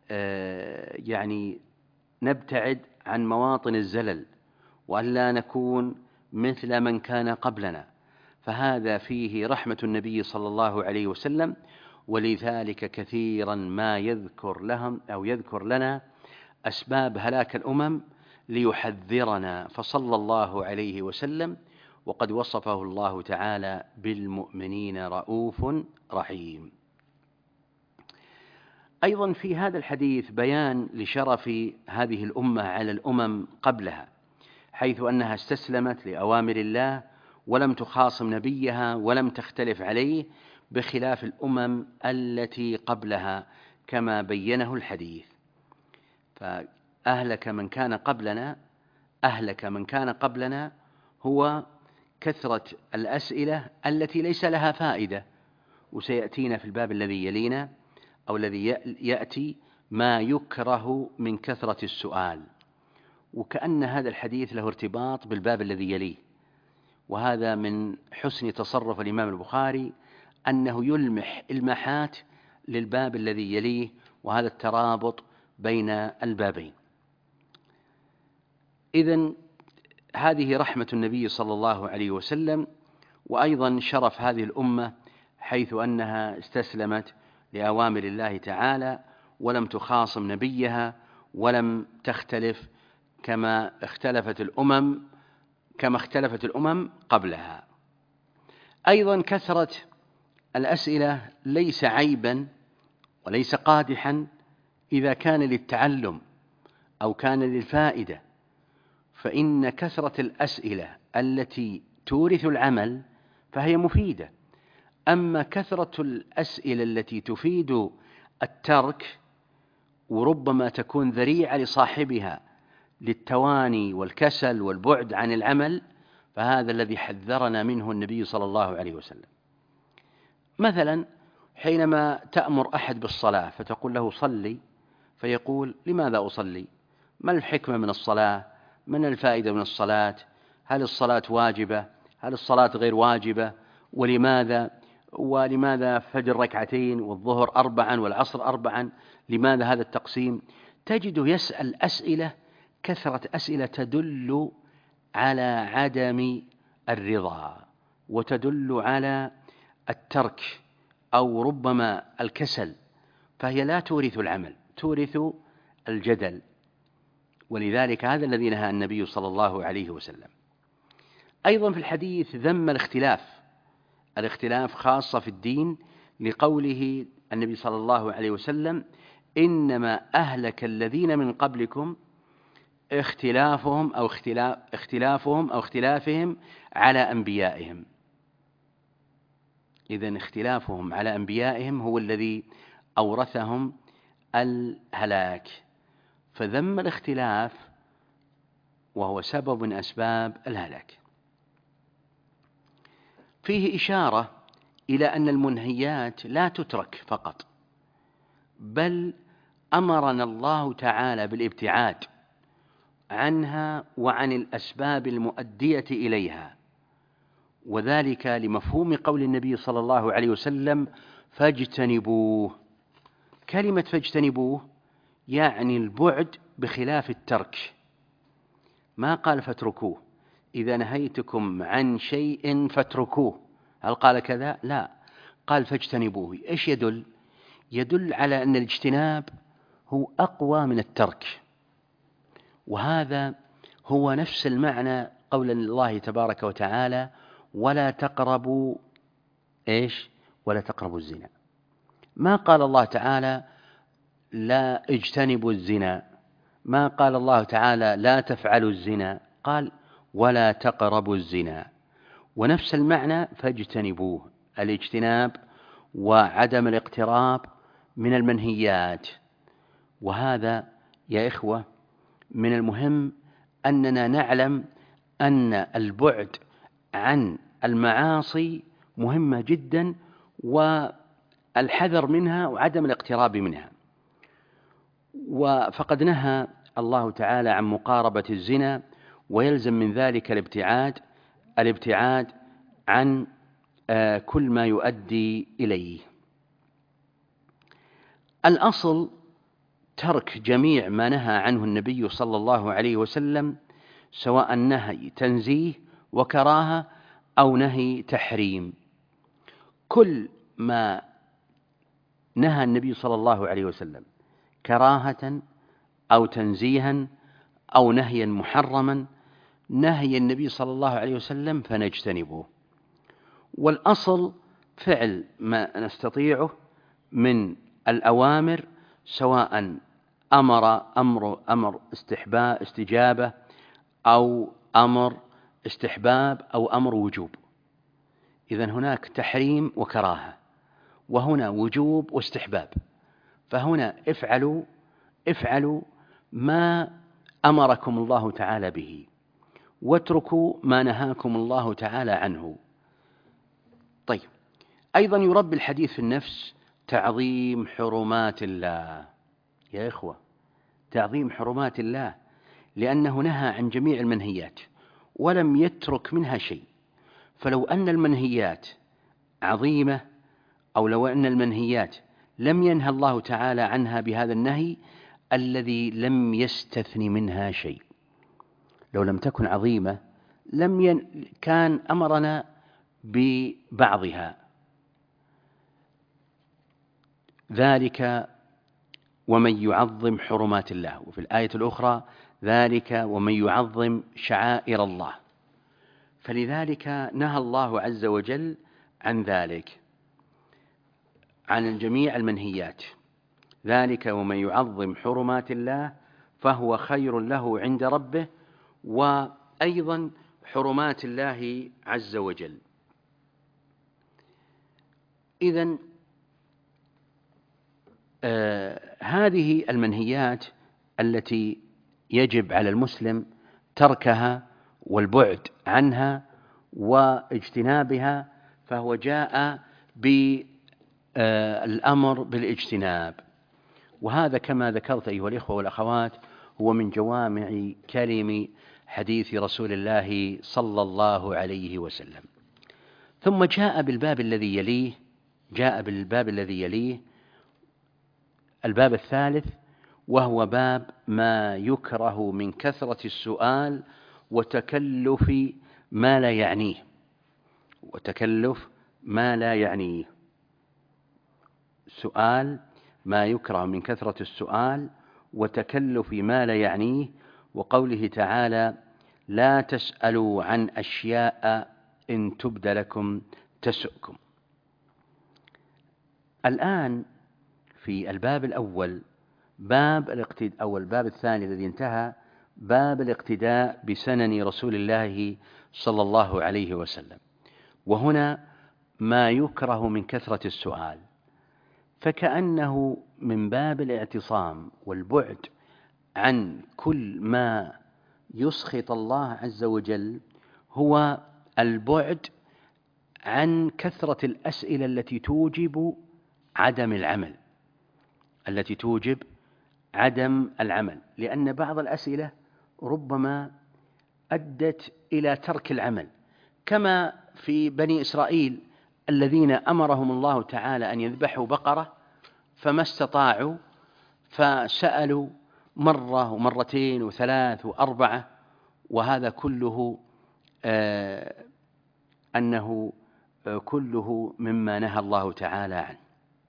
يعني نبتعد عن مواطن الزلل وأن لا نكون مثل من كان قبلنا، فهذا فيه رحمة النبي صلى الله عليه وسلم. ولذلك كثيرا ما يذكر لهم أو يذكر لنا أسباب هلاك الأمم ليحذرنا، فصلى الله عليه وسلم وقد وصفه الله تعالى بالمؤمنين رؤوف رحيم. أيضا في هذا الحديث بيان لشرف هذه الأمة على الأمم قبلها، حيث أنها استسلمت لأوامر الله ولم تخاصم نبيها ولم تختلف عليه، بخلاف الأمم التي قبلها كما بينه الحديث. فأهلك من كان قبلنا أهلك من كان قبلنا هو كثرة الأسئلة التي ليس لها فائدة، وسيأتينا في الباب الذي يلينا أو الذي يأتي ما يكره من كثرة السؤال. وكأن هذا الحديث له ارتباط بالباب الذي يليه، وهذا من حسن تصرف الإمام البخاري أنه يلمح إلماحات للباب الذي يليه، وهذا الترابط بين البابين. إذن هذه رحمة النبي صلى الله عليه وسلم، وأيضا شرف هذه الأمة حيث أنها استسلمت لأوامر الله تعالى ولم تخاصم نبيها ولم تختلف كما اختلفت الأمم كما اختلفت الأمم قبلها. أيضا كثرة الأسئلة ليس عيبا وليس قادحا إذا كان للتعلم أو كان للفائدة، فإن كثرة الأسئلة التي تورث العمل فهي مفيدة. أما كثرة الأسئلة التي تفيد الترك وربما تكون ذريعة لصاحبها للتواني والكسل والبعد عن العمل، فهذا الذي حذرنا منه النبي صلى الله عليه وسلم. مثلا حينما تأمر أحد بالصلاة فتقول له صلي، فيقول: لماذا أصلي؟ ما الحكمة من الصلاة؟ من الفائدة من الصلاة؟ هل الصلاة واجبة؟ هل الصلاة غير واجبة؟ ولماذا؟ ولماذا فجر ركعتين والظهر أربعا والعصر أربعا؟ لماذا هذا التقسيم؟ تجده يسأل أسئلة، كثرة أسئلة تدل على عدم الرضا، وتدل على الترك أو ربما الكسل، فهي لا تورث العمل، تورث الجدل. ولذلك هذا الذي نهى النبي صلى الله عليه وسلم. أيضا في الحديث ذم الاختلاف، الاختلاف خاصة في الدين، لقوله النبي صلى الله عليه وسلم: إنما أهلك الذين من قبلكم اختلافهم أو اختلاف اختلافهم أو اختلافهم على أنبيائهم. إذن اختلافهم على أنبيائهم هو الذي أورثهم الهلاك، فذم الاختلاف وهو سبب من أسباب الهلاك. فيه إشارة إلى أن المنهيات لا تترك فقط، بل أمرنا الله تعالى بالابتعاد عنها وعن الأسباب المؤدية إليها، وذلك لمفهوم قول النبي صلى الله عليه وسلم: فاجتنبوه. كلمة فاجتنبوه يعني البعد بخلاف الترك، ما قال فاتركوه. إذا نهيتكم عن شيء فاتركوه، هل قال كذا؟ لا، قال فاجتنبوه. إيش يدل؟ يدل على أن الاجتناب هو أقوى من الترك، وهذا هو نفس المعنى قول الله تبارك وتعالى: ولا تقربوا إيش؟ ولا تقربوا الزنا. ما قال الله تعالى لا اجتنبوا الزنا، ما قال الله تعالى لا تفعلوا الزنا، قال ولا تقربوا الزنا. ونفس المعنى فاجتنبوه، الاجتناب وعدم الاقتراب من المنهيات. وهذا يا إخوة من المهم أننا نعلم أن البعد عن المعاصي مهمة جدا، والحذر منها وعدم الاقتراب منها. فقد نهى الله تعالى عن مقاربة الزنا، ويلزم من ذلك الابتعاد الابتعاد عن كل ما يؤدي إليه. الأصل ترك جميع ما نهى عنه النبي صلى الله عليه وسلم، سواء نهي تنزيه وكراهة أو نهي تحريم. كل ما نهى النبي صلى الله عليه وسلم كراهة أو تنزيها أو نهيا محرما، نهي النبي صلى الله عليه وسلم فنجتنبه. والأصل فعل ما نستطيعه من الأوامر، سواء أمر أمر أمر استحباب استجابة أو أمر استحباب أو أمر وجوب. إذن هناك تحريم وكراهة، وهنا وجوب واستحباب. فهنا افعلوا افعلوا ما أمركم الله تعالى به، واتركوا ما نهاكم الله تعالى عنه. طيب، أيضا يربي الحديث في النفس تعظيم حرمات الله. يا إخوة، تعظيم حرمات الله، لأنه نهى عن جميع المنهيات ولم يترك منها شيء. فلو أن المنهيات عظيمة، أو لو أن المنهيات لم ينهى الله تعالى عنها بهذا النهي الذي لم يستثن منها شيء، لو لم تكن عظيمة لم ين... كان أمرنا ببعضها. ذلك ومن يعظم حرمات الله، وفي الآية الأخرى ذلك ومن يعظم شعائر الله. فلذلك نهى الله عز وجل عن ذلك، عن جميع المنهيات. ذلك ومن يعظم حرمات الله فهو خير له عند ربه، وأيضا حرمات الله عز وجل. إذن آه هذه المنهيات التي يجب على المسلم تركها والبعد عنها واجتنابها، فهو جاء بالأمر بالاجتناب. وهذا كما ذكرت أيها الإخوة والأخوات هو من جوامع كلم حديث رسول الله صلى الله عليه وسلم. ثم جاء بالباب الذي يليه جاء بالباب الذي يليه الباب الثالث، وهو باب ما يكره من كثرة السؤال وتكلف ما لا يعنيه وتكلف ما لا يعنيه سؤال ما يكره من كثرة السؤال وتكلف ما لا يعنيه، وقوله تعالى: لا تسألوا عن أشياء إن تبد لكم تسؤكم. الآن في الباب الأول باب الاقتداء أو الباب الثاني الذي انتهى باب الاقتداء بسنن رسول الله صلى الله عليه وسلم، وهنا ما يكره من كثرة السؤال، فكأنه من باب الاعتصام والبعد عن كل ما يسخط الله عز وجل، هو البعد عن كثرة الأسئلة التي توجب عدم العمل التي توجب عدم العمل لأن بعض الأسئلة ربما أدت إلى ترك العمل، كما في بني إسرائيل الذين أمرهم الله تعالى أن يذبحوا بقرة فما استطاعوا، فسألوا مرة ومرتين وثلاث وأربعة، وهذا كله آه أنه آه كله مما نهى الله تعالى عنه.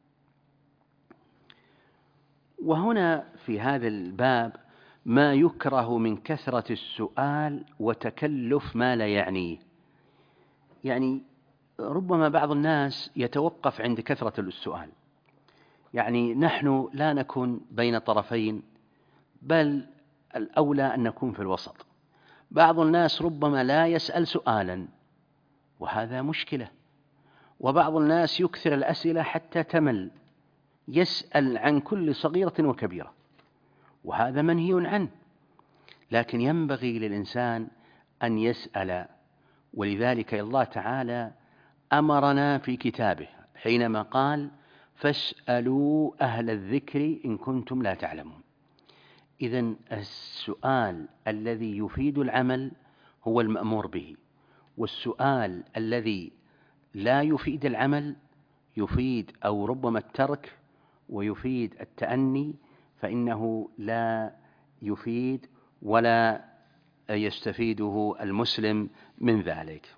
وهنا في هذا الباب ما يكره من كثرة السؤال وتكلف ما لا يعنيه. يعني ربما بعض الناس يتوقف عند كثرة السؤال، يعني نحن لا نكون بين طرفين، بل الأولى أن نكون في الوسط. بعض الناس ربما لا يسأل سؤالا وهذا مشكلة، وبعض الناس يكثر الأسئلة حتى تمل، يسأل عن كل صغيرة وكبيرة، وهذا منهي عنه، لكن ينبغي للإنسان أن يسأل. ولذلك الله تعالى أمرنا في كتابه حينما قال: فاسألوا أهل الذكر إن كنتم لا تعلمون. إذن السؤال الذي يفيد العمل هو المأمور به، والسؤال الذي لا يفيد العمل يفيد أو ربما الترك ويفيد التأني، فإنه لا يفيد ولا يستفيده المسلم من ذلك.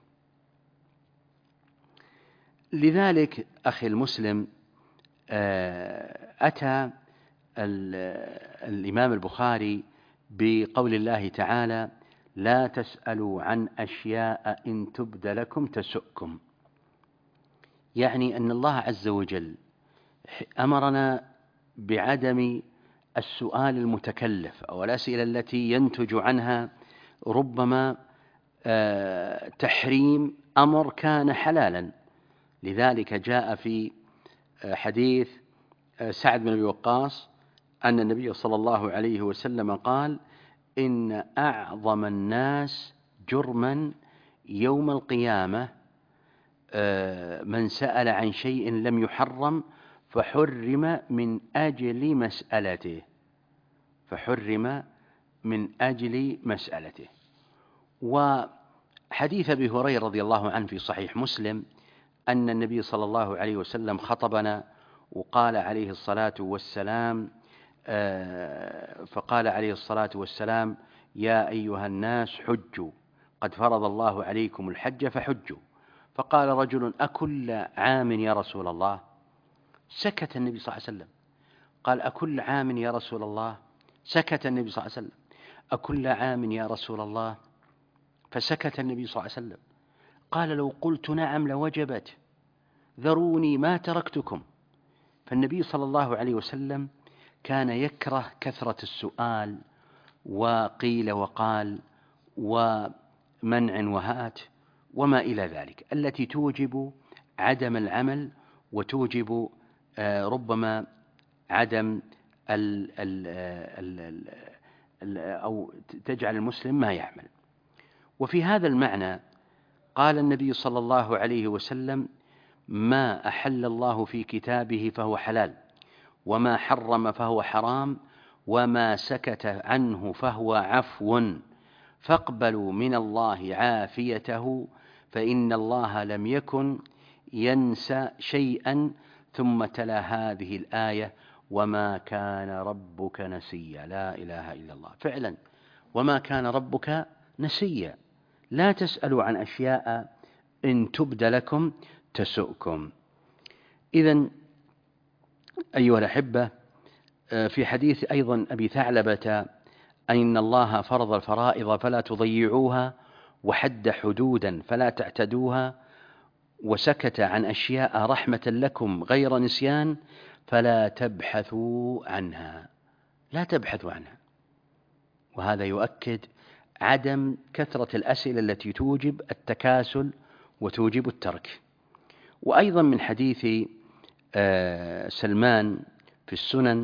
لذلك أخي المسلم أتى الإمام البخاري بقول الله تعالى: لا تسألوا عن أشياء إن تبد لكم تسؤكم، يعني أن الله عز وجل أمرنا بعدم السؤال المتكلف أو الأسئلة التي ينتج عنها ربما تحريم أمر كان حلالا. لذلك جاء في حديث سعد بن أبي وقاص أن النبي صلى الله عليه وسلم قال: إن أعظم الناس جرما يوم القيامة من سأل عن شيء لم يحرم فحرم من أجل مسألته فحرم من أجل مسألته. وحديث أبي هريرة رضي الله عنه في صحيح مسلم أن النبي صلى الله عليه وسلم خطبنا وقال عليه الصلاة والسلام فقال عليه الصلاة والسلام: يا أيها الناس حجوا قد فرض الله عليكم الحج فحجوا. فقال رجل: أكل عام يا رسول الله؟ سكت النبي صلى الله عليه وسلم. قال: أكل عام يا رسول الله؟ سكت النبي صلى الله عليه وسلم. أكل عام يا رسول الله؟ فسكت النبي صلى الله عليه وسلم. قال: لو قلت نعم لوجبت، ذروني ما تركتكم. فالنبي صلى الله عليه وسلم كان يكره كثرة السؤال وقيل وقال ومنع وهات وما إلى ذلك، التي توجب عدم العمل وتوجب ربما عدم ال ال ال ال أو تجعل المسلم ما يعمل. وفي هذا المعنى قال النبي صلى الله عليه وسلم: ما أحل الله في كتابه فهو حلال، وما حرم فهو حرام، وما سكت عنه فهو عفو، فاقبلوا من الله عافيته، فإن الله لم يكن ينسى شيئا. ثم تلا هذه الآية: وما كان ربك نسيا. لا إله إلا الله. فعلا وما كان ربك نسيا. لا تسألوا عن أشياء إن تبد لكم تسؤكم. إذن أيها الأحبة، في حديث أيضا أبي ثعلبة: أن الله فرض الفرائض فلا تضيعوها، وحد حدودا فلا تعتدوها، وسكت عن أشياء رحمة لكم غير نسيان، فلا تبحثوا عنها. لا تبحثوا عنها. وهذا يؤكد عدم كثرة الأسئلة التي توجب التكاسل وتوجب الترك. وأيضا من حديث سلمان في السنن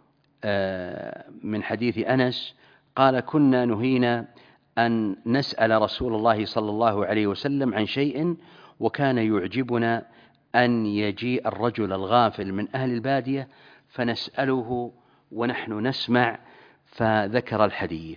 من حديث أنس قال: كنا نهينا أن نسأل رسول الله صلى الله عليه وسلم عن شيء، وكان يعجبنا أن يجيء الرجل الغافل من أهل البادية فنسأله ونحن نسمع، فذكر الحديث.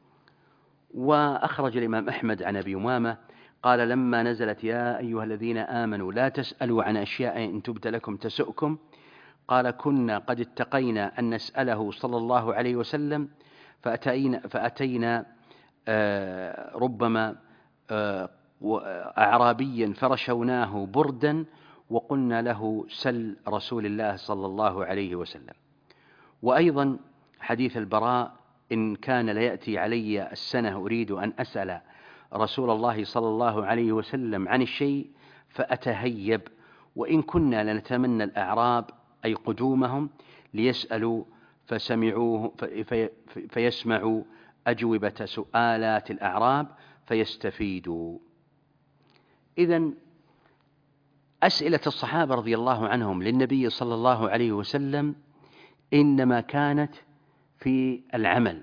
وأخرج الإمام أحمد عن أبي أمامة قال: لما نزلت يا أيها الذين آمنوا لا تسألوا عن أشياء إن تبد لكم تسؤكم، قال: كنا قد اتقينا أن نسأله صلى الله عليه وسلم، فأتينا, فأتينا آه ربما آه أعرابيا فرشوناه بردا، وقلنا له: سل رسول الله صلى الله عليه وسلم. وأيضا حديث البراء: إن كان ليأتي علي السنة أريد أن أسأل رسول الله صلى الله عليه وسلم عن الشيء فأتهيب، وإن كنا لنتمنى الأعراب أي قدومهم ليسألوا فسمعوه في فيسمعوا أجوبة سؤالات الأعراب فيستفيدوا. إذن أسئلة الصحابة رضي الله عنهم للنبي صلى الله عليه وسلم إنما كانت في العمل،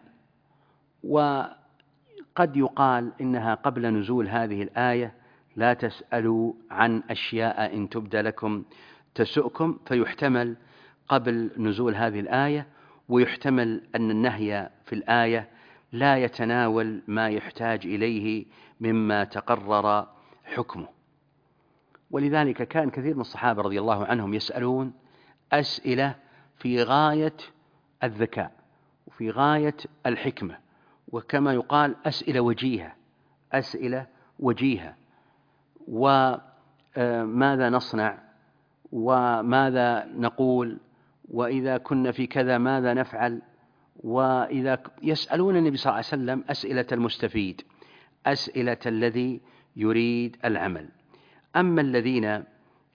وقد يقال إنها قبل نزول هذه الآية: لا تسألوا عن أشياء إن تبد لكم تسؤكم، فيحتمل قبل نزول هذه الآية، ويحتمل أن النهي في الآية لا يتناول ما يحتاج إليه مما تقرر حكمه. ولذلك كان كثير من الصحابة رضي الله عنهم يسألون أسئلة في غاية الذكاء وفي غاية الحكمة، وكما يقال أسئلة وجيهة أسئلة وجيهة وماذا نصنع وماذا نقول، وإذا كنا في كذا ماذا نفعل، وإذا يسألون النبي صلى الله عليه وسلم أسئلة المستفيد، أسئلة الذي يريد العمل. أما الذين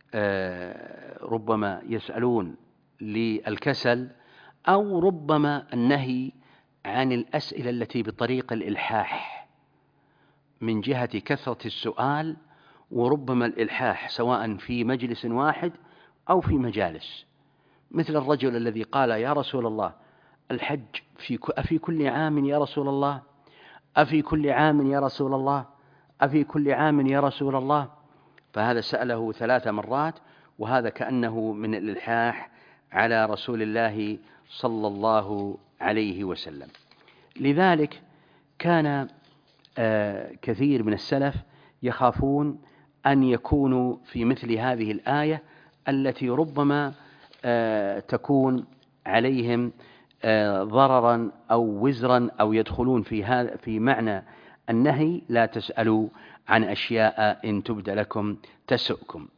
ربما يسألون للكسل أو ربما النهي عن الأسئلة التي بطريق الإلحاح من جهة كثرة السؤال، وربما الإلحاح سواء في مجلس واحد أو في مجالس، مثل الرجل الذي قال: يا رسول الله الحج في أفي كل عام يا رسول الله، أفي كل عام يا رسول الله، أفي كل عام يا رسول الله. فهذا سأله ثلاث مرات، وهذا كأنه من الإلحاح على رسول الله صلى الله عليه وسلم. لذلك كان كثير من السلف يخافون أن يكونوا في مثل هذه الآية التي ربما تكون عليهم ضررا أو وزرا، أو يدخلون في هذا في معنى النهي: لا تسألوا عن أشياء إن تبد لكم تسؤكم.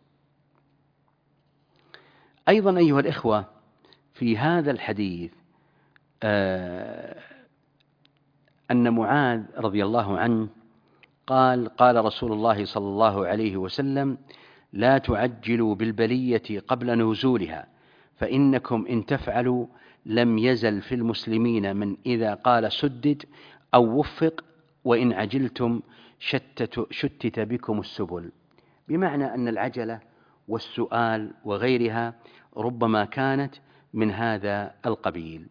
أيضا أيها الإخوة، في هذا الحديث أن معاذ رضي الله عنه قال: قال رسول الله صلى الله عليه وسلم: لا تعجلوا بالبلية قبل نزولها، فإنكم إن تفعلوا لم يزل في المسلمين من إذا قال سدد أو وفق، وإن عجلتم شتت, شتت بكم السبل. بمعنى أن العجلة والسؤال وغيرها ربما كانت من هذا القبيل.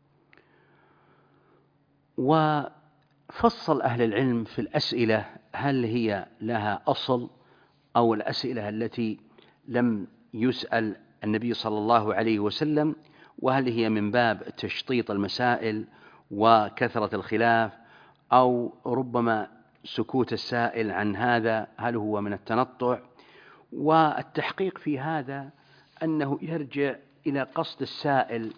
وفصل أهل العلم في الأسئلة هل هي لها أصل، أو الأسئلة التي لم يسأل النبي صلى الله عليه وسلم وهل هي من باب تشطيط المسائل وكثرة الخلاف، أو ربما سكوت السائل عن هذا هل هو من التنطع؟ والتحقيق في هذا أنه يرجع إلى قصد السائل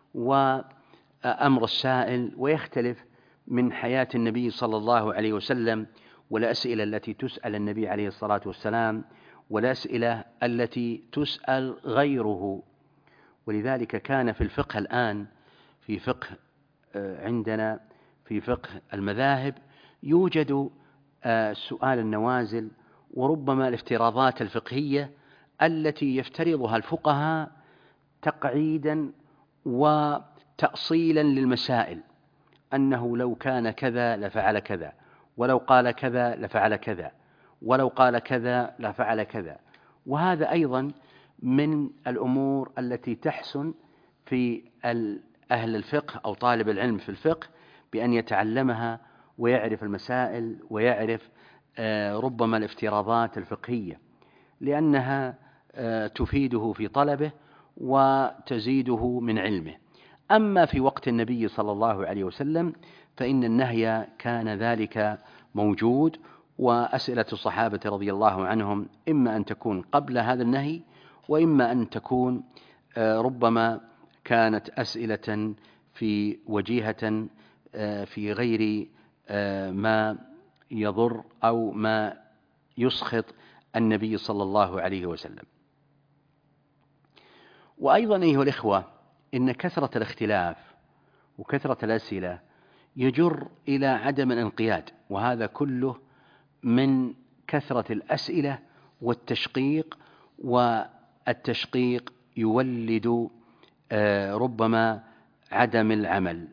وأمر السائل، ويختلف من حياة النبي صلى الله عليه وسلم والأسئلة التي تسأل النبي عليه الصلاة والسلام والأسئلة التي تسأل غيره. ولذلك كان في الفقه الآن، في فقه عندنا في فقه المذاهب، يوجد سؤال النوازل وربما الافتراضات الفقهية التي يفترضها الفقهاء تقعيدا وتأصيلا للمسائل، أنه لو كان كذا لفعل كذا، ولو قال كذا لفعل كذا، ولو قال كذا لفعل كذا. وهذا أيضا من الأمور التي تحسن في أهل الفقه أو طالب العلم في الفقه بأن يتعلمها ويعرف المسائل ويعرف ربما الافتراضات الفقهية، لأنها تفيده في طلبه وتزيده من علمه. أما في وقت النبي صلى الله عليه وسلم فإن النهي كان ذلك موجود، وأسئلة الصحابة رضي الله عنهم إما أن تكون قبل هذا النهي، وإما أن تكون ربما كانت أسئلة في وجيهة في غير ما يضر أو ما يسخط النبي صلى الله عليه وسلم. وأيضا أيها الإخوة، إن كثرة الاختلاف وكثرة الأسئلة يجر إلى عدم الانقياد، وهذا كله من كثرة الأسئلة والتشقيق، والتشقيق يولد ربما عدم العمل.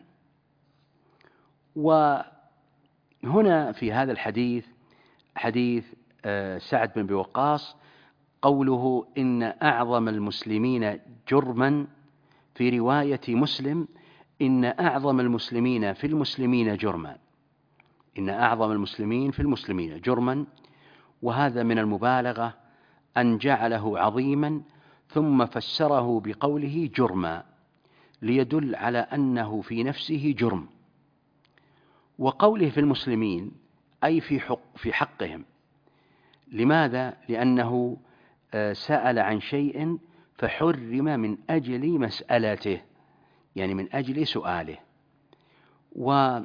وهنا في هذا الحديث، حديث سعد بن أبي وقاص، قوله إن أعظم المسلمين جرما، في رواية مسلم إن أعظم المسلمين في المسلمين جرما، إن أعظم المسلمين في المسلمين جرما، وهذا من المبالغة أن جعله عظيما ثم فسره بقوله جرما ليدل على أنه في نفسه جرم، وقوله في المسلمين أي في حق في حقهم. لماذا؟ لأنه سأل عن شيء فحرم من أجل مسألته، يعني من أجل سؤاله. و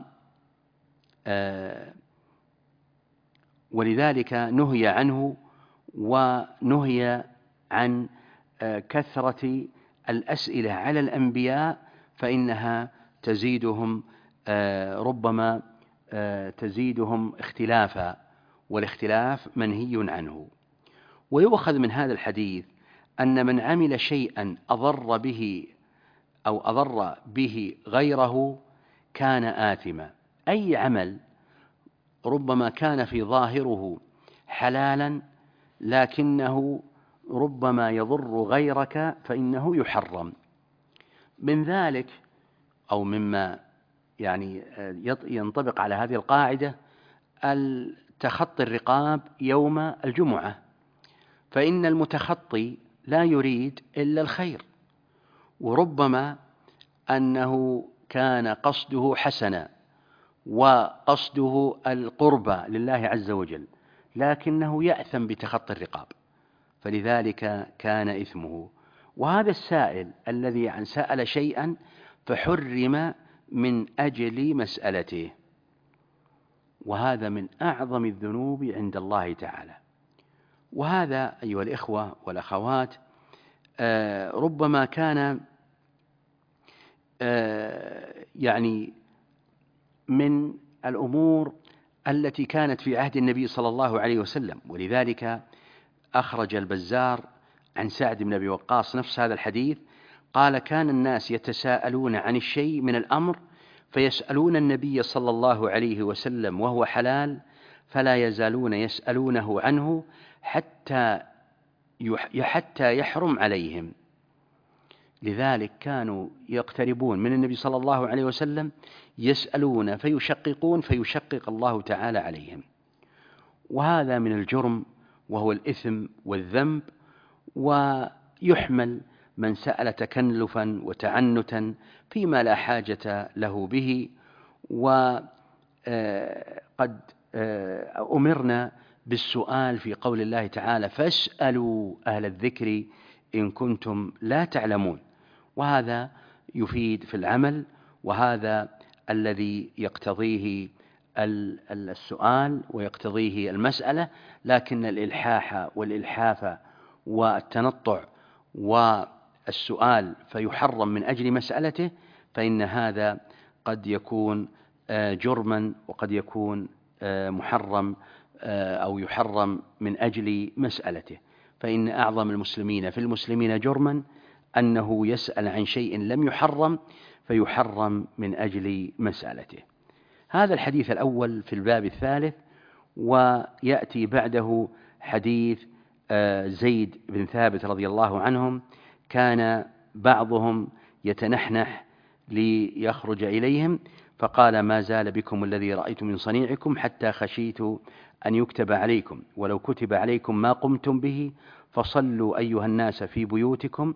ولذلك نهي عنه، ونهي عن كثرة الأسئلة على الأنبياء، فإنها تزيدهم ربما تزيدهم اختلافا، والاختلاف منهي عنه. ويؤخذ من هذا الحديث أن من عمل شيئا أضر به أو أضر به غيره كان آثما. أي عمل ربما كان في ظاهره حلالا لكنه ربما يضر غيرك فإنه يحرم. من ذلك أو مما يعني ينطبق على هذه القاعدة التخطي الرقاب يوم الجمعة، فإن المتخطي لا يريد إلا الخير، وربما أنه كان قصده حسنا وقصده القربى لله عز وجل، لكنه يأثم بتخطي الرقاب، فلذلك كان إثمه. وهذا السائل الذي عن سأل شيئا فحرم من أجل مسألته، وهذا من أعظم الذنوب عند الله تعالى. وهذا أيها الإخوة والأخوات ربما كان يعني من الأمور التي كانت في عهد النبي صلى الله عليه وسلم. ولذلك أخرج البزار عن سعد بن أبي وقاص نفس هذا الحديث، قال كان الناس يتساءلون عن الشيء من الأمر فيسألون النبي صلى الله عليه وسلم وهو حلال، فلا يزالون يسألونه عنه حتى حتى يحرم عليهم. لذلك كانوا يقتربون من النبي صلى الله عليه وسلم يسألون فيشققون فيشقق الله تعالى عليهم. وهذا من الجرم وهو الإثم والذنب، ويحمل من سأل تكلفا وتعنتا فيما لا حاجة له به. وقد أمرنا بالسؤال في قول الله تعالى: فاسألوا أهل الذكر إن كنتم لا تعلمون. وهذا يفيد في العمل، وهذا الذي يقتضيه السؤال ويقتضيه المسألة. لكن الإلحاح والإلحاف والتنطع والسؤال فيحرم من أجل مسألته، فإن هذا قد يكون جرما، وقد يكون محرم أو يحرم من أجل مسألته. فإن أعظم المسلمين في المسلمين جرما أنه يسأل عن شيء لم يحرم فيحرم من أجل مسألته. هذا الحديث الأول في الباب الثالث. ويأتي بعده حديث زيد بن ثابت رضي الله عنهم: كان بعضهم يتنحنح ليخرج إليهم فقال: ما زال بكم الذي رأيت من صنيعكم حتى خشيت أن يكتب عليكم، ولو كتب عليكم ما قمتم به فصلوا أيها الناس في بيوتكم،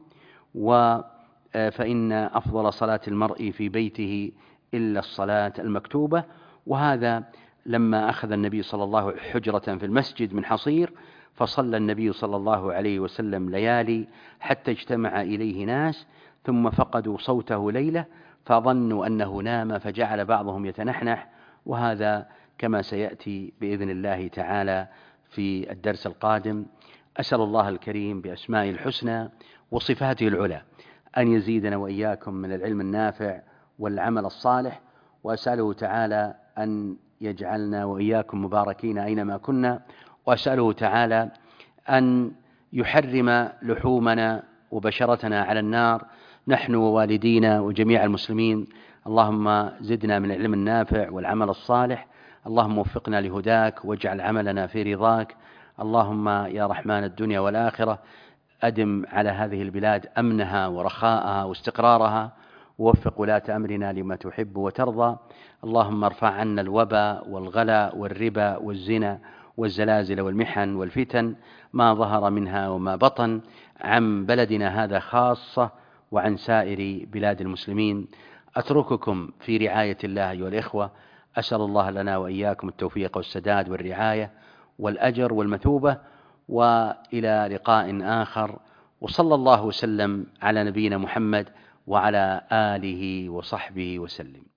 فإن أفضل صلاة المرء في بيته إلا الصلاة المكتوبة. وهذا لما أخذ النبي صلى الله عليه وسلم حجرة في المسجد من حصير، فصلى النبي صلى الله عليه وسلم ليالي حتى اجتمع إليه ناس، ثم فقدوا صوته ليلة فظنوا أنه نام، فجعل بعضهم يتنحنح. وهذا كما سيأتي بإذن الله تعالى في الدرس القادم. أسأل الله الكريم بأسمائه الحسنى وصفاته العلى أن يزيدنا وإياكم من العلم النافع والعمل الصالح، وأسأله تعالى أن يجعلنا وإياكم مباركين أينما كنا، وأسأله تعالى أن يحرم لحومنا وبشرتنا على النار نحن ووالدينا وجميع المسلمين. اللهم زدنا من العلم النافع والعمل الصالح، اللهم وفقنا لهداك واجعل عملنا في رضاك. اللهم يا رحمن الدنيا والآخرة أدم على هذه البلاد أمنها ورخاءها واستقرارها، ووفق ولاة أمرنا لما تحب وترضى. اللهم ارفع عنا الوباء والغلا والربا والزنا والزلازل والمحن والفتن ما ظهر منها وما بطن عن بلدنا هذا خاصة وعن سائر بلاد المسلمين. أترككم في رعاية الله أيها الإخوة، أسأل الله لنا وإياكم التوفيق والسداد والرعاية والأجر والمثوبة، وإلى لقاء آخر، وصلى الله وسلم على نبينا محمد وعلى آله وصحبه وسلم.